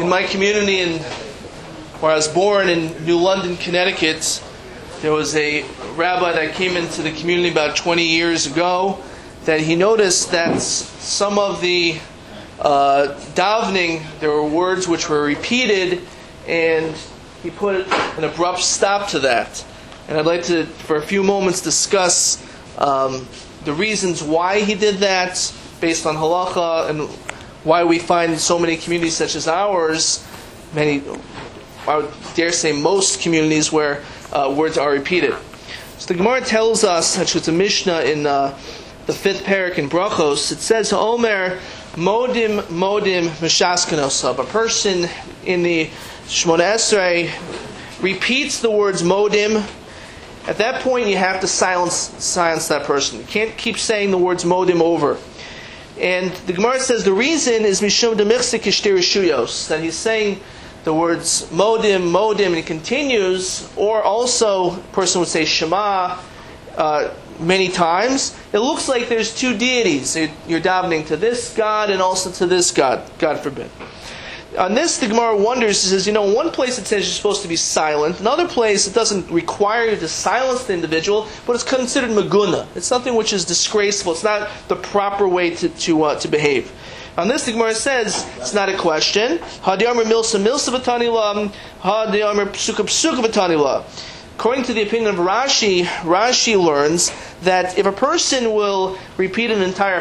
In my community, where I was born in New London, Connecticut, there was a rabbi that came into the community about 20 years ago that he noticed that some of the davening, there were words which were repeated, and he put an abrupt stop to that. And I'd like to, for a few moments, discuss the reasons why he did that, based on halacha, and why we find so many communities such as ours, I would dare say most communities, where words are repeated. So the Gemara tells us, actually it's a Mishnah in the 5th parak in Brachos, it says, Omer modim mishaskenosab. A person in the Shmona Esrei repeats the words modim. At that point you have to silence that person. You can't keep saying the words modim over. And the Gemara says the reason is mishum demichsik ishtir shuyos, that he's saying the words modim, and he continues, or also a person would say shema many times. It looks like there's two deities. You're davening to this God and also to this God, God forbid. On this, the Gemara wonders, it says, in one place it says you're supposed to be silent. Another place, it doesn't require you to silence the individual, but it's considered maguna. It's something which is disgraceful. It's not the proper way to behave. On this, the Gemara says, it's not a question. Hadiamar milsa v'tanila, hadiamar psuka v'tanila. According to the opinion of Rashi learns that if a person will repeat an entire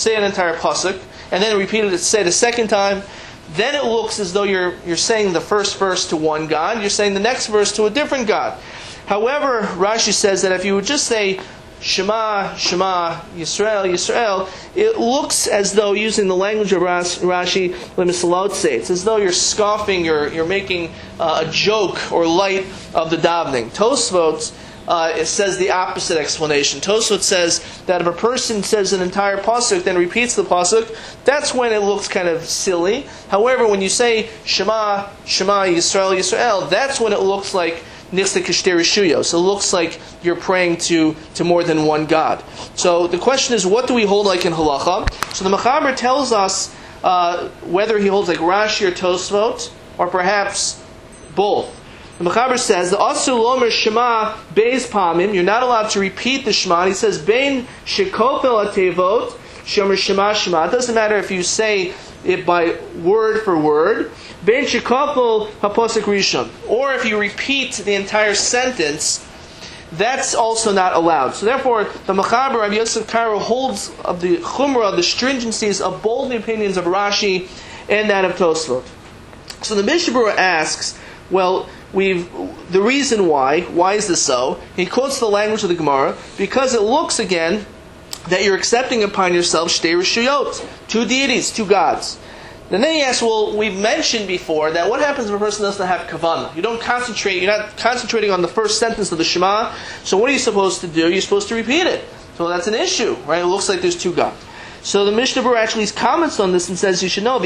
pasuk, and then repeat it, say it a second time, then it looks as though you're saying the first verse to one God, you're saying the next verse to a different God. However, Rashi says that if you would just say Shema, Shema, Yisrael, Yisrael, it looks as though, using the language of Rashi, it's as though you're scoffing, you're making a joke or light of the davening. Tosfot, it says the opposite explanation. Tosfot says that if a person says an entire pasuk, then repeats the pasuk, that's when it looks kind of silly. However, when you say Shema, Shema, Yisrael, Yisrael, that's when it looks like Nixta Kishteri Shuyo. So it looks like you're praying to more than one God. So the question is, what do we hold like in halacha? So the Mechaber tells us whether he holds like Rashi or Tosfot, or perhaps both. The Mechaber says, the Asu Lomer Shema Beis Pamim, you're not allowed to repeat the Shema. And he says, Bein Shekopel Atevot, Shomer Shema Shema. It doesn't matter if you say it by word for word. Bein Shekopel HaPosek Rishon. Or if you repeat the entire sentence, that's also not allowed. So therefore, the Mechaber of Yosef Karo holds of the Chumrah, the stringencies of both the opinions of Rashi and that of Tosfot. So the Mishnah Berurah asks, well, the reason why is this so? He quotes the language of the Gemara, because it looks again that you're accepting upon yourself shtei reshuyot, two deities, two gods. And then he asks, well, we've mentioned before that what happens if a person doesn't have kavanah? You're not concentrating on the first sentence of the Shema, so what are you supposed to do? You're supposed to repeat it. So that's an issue, right? It looks like there's two gods. So the Mishnah Berurah actually comments on this and says you should know,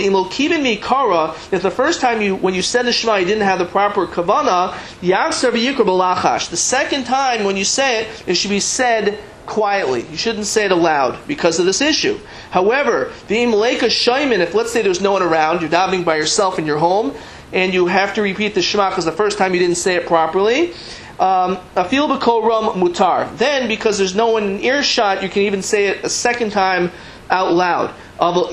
if the first time when you said the Shema you didn't have the proper kavanah, the second time when you say it should be said quietly. You shouldn't say it aloud because of this issue. However, if let's say there's no one around, you're davening by yourself in your home, and you have to repeat the Shema because the first time you didn't say it properly, afil b'kol ram mutar. Then, because there's no one in earshot, you can even say it a second time out loud. However,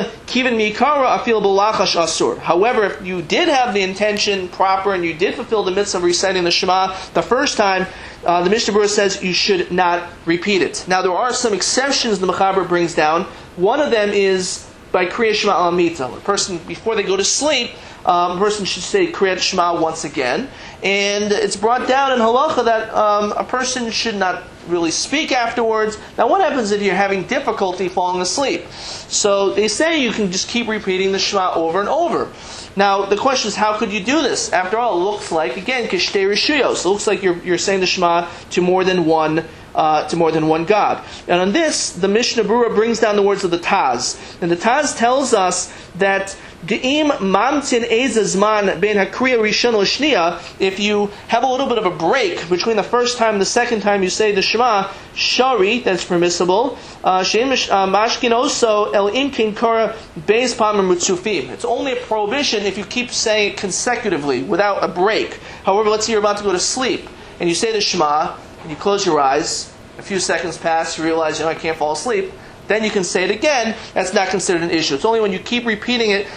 if you did have the intention proper and you did fulfill the mitzvah of reciting the Shema the first time, the Mishnah Berurah says you should not repeat it. Now there are some exceptions the Mechaber brings down. One of them is by Kriyat Shema al Mita. A person, before they go to sleep, a person should say Kriyat Shema once again. And it's brought down in halacha that a person should not really speak afterwards. Now what happens if you're having difficulty falling asleep? So they say you can just keep repeating the Shema over and over. Now the question is, how could you do this? After all, it looks like, again, kishtei reshuyos. It looks like you're saying the Shema to more than one to more than one God. And on this, the Mishnah Berurah brings down the words of the Taz. And the Taz tells us that De'im mamtin ezazman ben hakriya rishon l'shniya, if you have a little bit of a break between the first time and the second time you say the Shema, shari, that's permissible. Shein mashkin also el imkin kora beis pamim mutzufim. It's only a prohibition if you keep saying it consecutively without a break. However, let's say you're about to go to sleep and you say the Shema and you close your eyes. A few seconds pass, you realize, I can't fall asleep. Then you can say it again. That's not considered an issue. It's only when you keep repeating it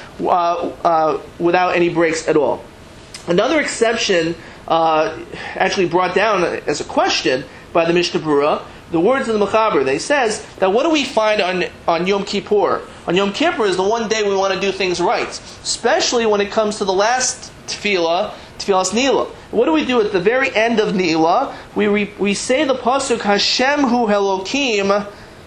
without any breaks at all. Another exception, actually brought down as a question by the Mishnah Berurah, the words of the Mechaber. They says that what do we find on Yom Kippur? On Yom Kippur is the one day we want to do things right, especially when it comes to the last tefillah, Tefillas Nila. What do we do at the very end of Nila? We say the pasuk Hashem Hu Elokim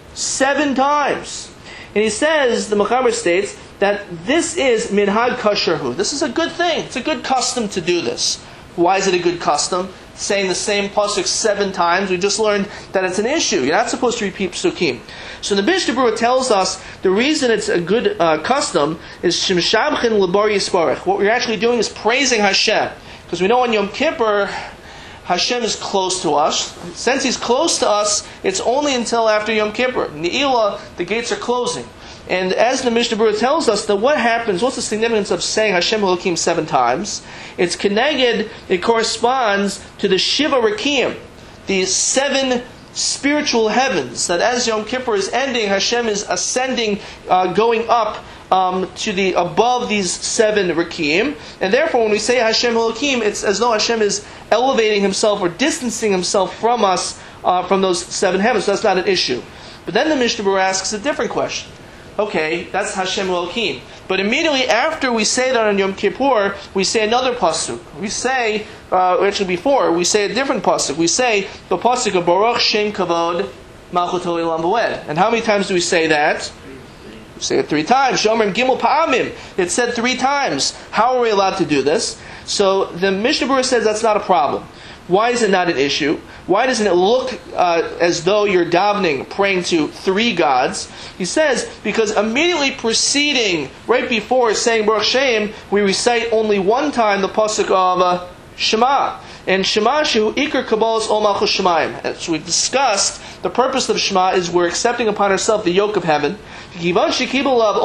7 times. And he says, the Mechaber states, that this is minhag kasherhu. This is a good thing. It's a good custom to do this. Why is it a good custom? Saying the same pasuk 7 times. We just learned that it's an issue. You're not supposed to repeat psukim. So the Mishnah Berurah tells us the reason it's a good custom is shemshabchin lebar yisparach. What we're actually doing is praising Hashem. Because we know on Yom Kippur, Hashem is close to us. Since He's close to us, it's only until after Yom Kippur. Ne'ilah, the gates are closing. And as the Mishnah Berurah tells us, that what happens, what's the significance of saying Hashem Elokim 7 times? It's keneged, it corresponds to the Shiva Rekim, these 7 spiritual heavens, that as Yom Kippur is ending, Hashem is ascending, going up to the above these 7 Rekim, and therefore when we say Hashem Elokim, it's as though Hashem is elevating Himself or distancing Himself from us, from those 7 heavens. So that's not an issue. But then the Mishnah Berurah asks a different question. Okay, that's Hashem Elokim. But immediately after we say that on Yom Kippur, we say another pasuk. We say, actually before, we say a different pasuk. We say the pasuk of Baruch Shem Kavod Malchuto Olam V'ed. And how many times do we say that? We say it 3 times. Shomer Gimel Pa'amim. It's said 3 times. How are we allowed to do this? So the Mishnah Berurah says that's not a problem. Why is it not an issue? Why doesn't it look as though you're davening, praying to 3 gods? He says, because immediately preceding, right before saying Baruch Shem, we recite only 1 time the pasuk of Shema. And Shema Shehu Iker Kabbalas Ol Malchus Shemayim. As we've discussed, the purpose of Shema is we're accepting upon ourselves the yoke of heaven. Since we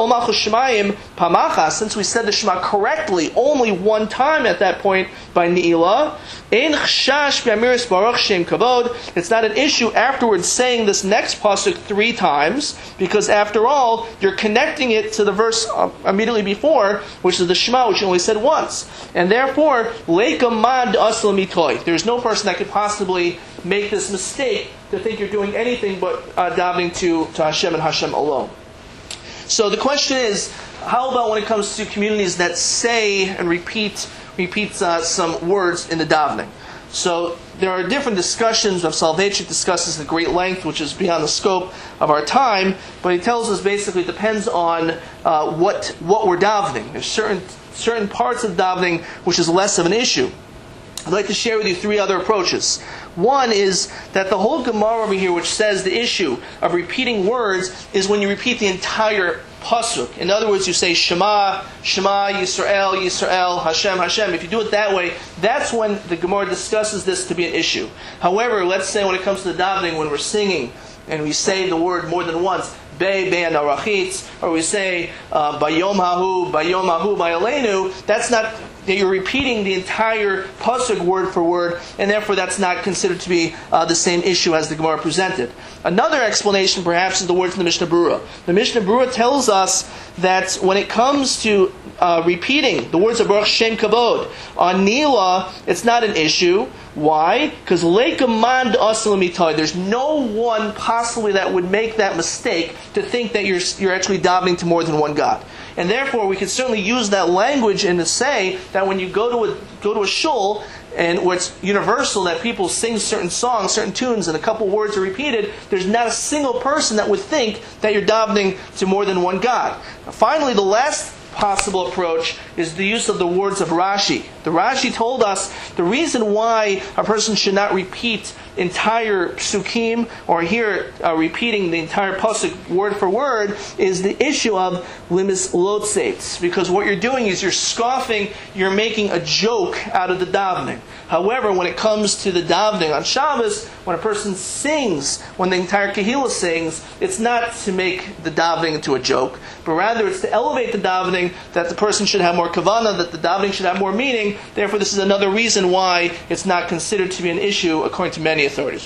said the Shema correctly only 1 time at that point by Ne'ilah, it's not an issue afterwards saying this next pasuk 3 times, because after all, you're connecting it to the verse immediately before, which is the Shema, which you only said once. And therefore, there's no person that could possibly make this mistake to think you're doing anything but davening to Hashem and Hashem alone. So the question is, how about when it comes to communities that say and repeat some words in the davening? So there are different discussions. Rav Soloveitchik discusses at great length, which is beyond the scope of our time. But he tells us basically it depends on what we're davening. There's certain parts of davening which is less of an issue. I'd like to share with you 3 other approaches. One is that the whole Gemara over here, which says the issue of repeating words, is when you repeat the entire pasuk. In other words, you say Shema, Shema, Yisrael, Yisrael, Hashem, Hashem. If you do it that way, that's when the Gemara discusses this to be an issue. However, let's say when it comes to the davening, when we're singing and we say the word more than once, Be Arachitz, or we say Bayom Hahu, Bayalenu, that's not that you're repeating the entire pasuk word for word, and therefore that's not considered to be the same issue as the Gemara presented. Another explanation, perhaps, is the words in the Mishnah Berurah. The Mishnah Berurah tells us that when it comes to repeating the words of Baruch Shem Kavod on Nila, it's not an issue. Why? Because there's no one possibly that would make that mistake to think that you're actually davening to more than one God. And therefore, we can certainly use that language and to say that when you go to a shul, and where it's universal that people sing certain songs, certain tunes, and a couple words are repeated, there's not a single person that would think that you're davening to more than one God. Finally, the last possible approach is the use of the words of Rashi. The Rashi told us the reason why a person should not repeat entire psukim, or here repeating the entire pasuk word for word, is the issue of limis lotzeitz. Because what you're doing is you're scoffing, you're making a joke out of the davening. However, when it comes to the davening on Shabbos, when a person sings, when the entire Kehillah sings, it's not to make the davening into a joke, but rather it's to elevate the davening, that the person should have more kavanah, that the davening should have more meaning. Therefore, this is another reason why it's not considered to be an issue according to many authorities.